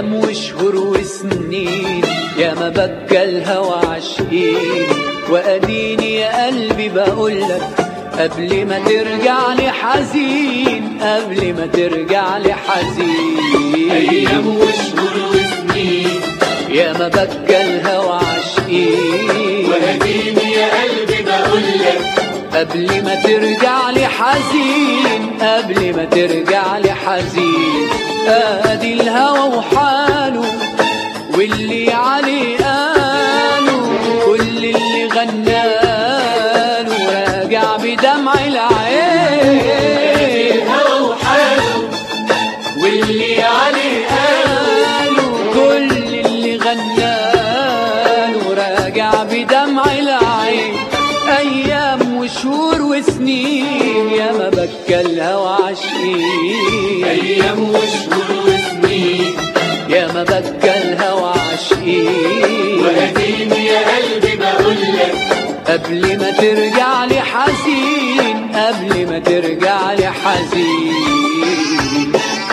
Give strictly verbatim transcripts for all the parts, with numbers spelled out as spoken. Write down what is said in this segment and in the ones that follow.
أيام وشهور وسنين يا ما بكى الهوى عشقين، وأديني يا قلبي بقولك قبل ما ترجع لي حزين، قبل ما ترجع لي حزين. أيام وشهور وسنين يا ما بكى الهوى عشقين، وأديني يا قلبي بقولك قبل ما ترجع لي حزين، قبل ما ترجع لي حزين. ادي الهوى وحاله واللي عليه قاله، كل اللي غناله راجع بدمع العين. ادي الهوى وحاله واللي عليه قاله، كل اللي غناله راجع بدمع العين. ايام وشهور وسنين يا ما بكى الهوى عشقين، أيام وشهور وسنين يا ما بكى الهوى عشقين، وأديني يا قلبي بقولك قبل ما ترجع لي حزين، قبل ما ترجع لي حزين.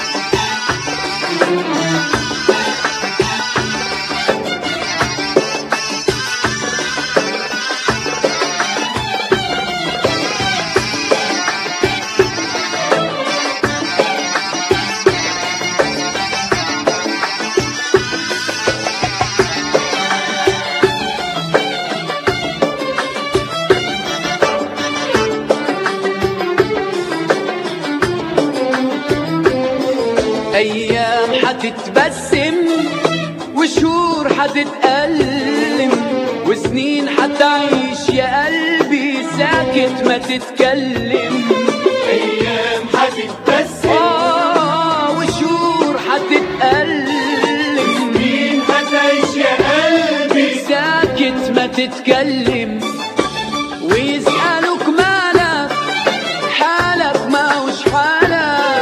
أيام حتتبسم وشهور حتتألم، وسنين حتعيش يا قلبي ساكت ما تتكلم. أيام حتتبسم آه وشهور حتتألم، سنين حتعيش يا قلبي ساكت ما تتكلم. ويسألوك مالك حالك ما هوش حالك،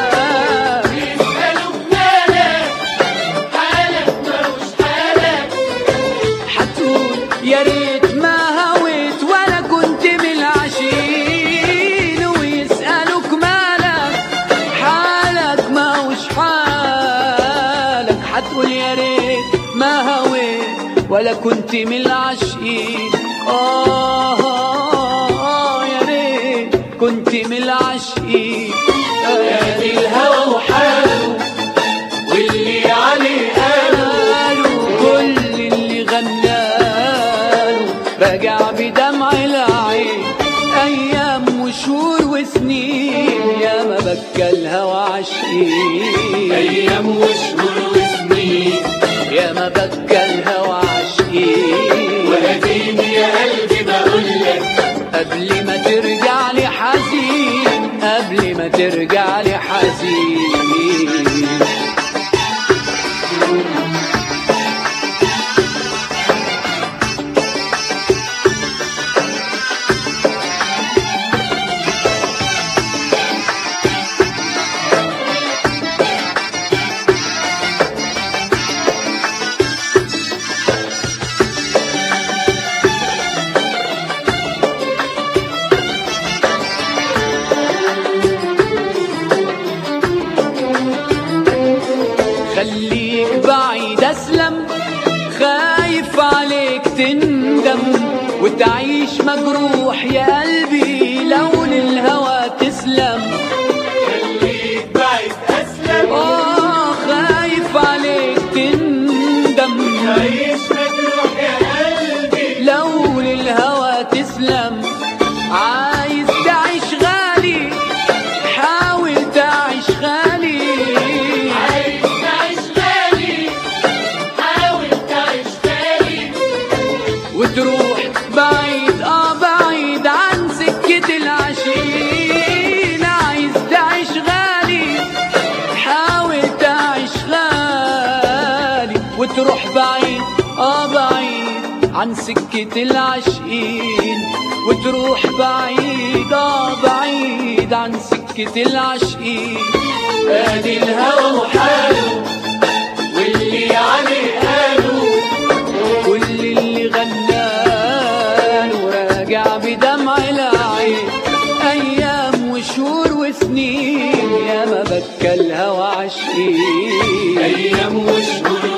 يا ريت ما هويت ولا كنت من العاشقين. ويسألوك مالك حالك ما هوش حالك، حتقول يا ريت ما هويت ولا كنت من العاشقين. آه, آه, آه يا ريت كنت من العاشقين. ادي الهوى وحاله واللي عليه قاله، كل اللي غناله راجع بدمع العين. ايام وشهور وسنين يا ما بكى الهوى عشقين، أيام وشهور وسنين يا ما بكى الهوى عشقين، وأديني يا قلبي بقولك قبل ما ترجع لي حزين، قبل ما ترجع لي حزين. خليك بعيد اسلم، خايف عليك تندم وتعيش مجروح يا قلبي لو للهوى تسلم. خليك بعيد أسلم، آه خايف عليك تندم عيش مجروح يا قلبي لو للهوى تسلم. عايز تعيش غالي حاول تعيش غالي، عايز تعيش غالي حاول تعيش غالي، وتروح بعيد اه بعيد عن سكة العاشقين. عايز تعيش غالي حاول تعيش غالي، وتروح بعيد اه بعيد عن سكة العاشقين، وتروح بعيد اه بعيد عن سكة العاشقين. ادي الهوى وحاله واللي عليه قاله، كل اللي غناله راجع بدمع العين. ايام وشهور وسنين يا ما بكى الهوى عشقين، أيام وشهور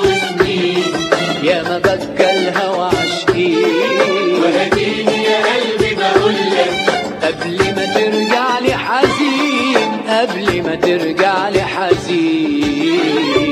قبل ما ترجع لي حزين.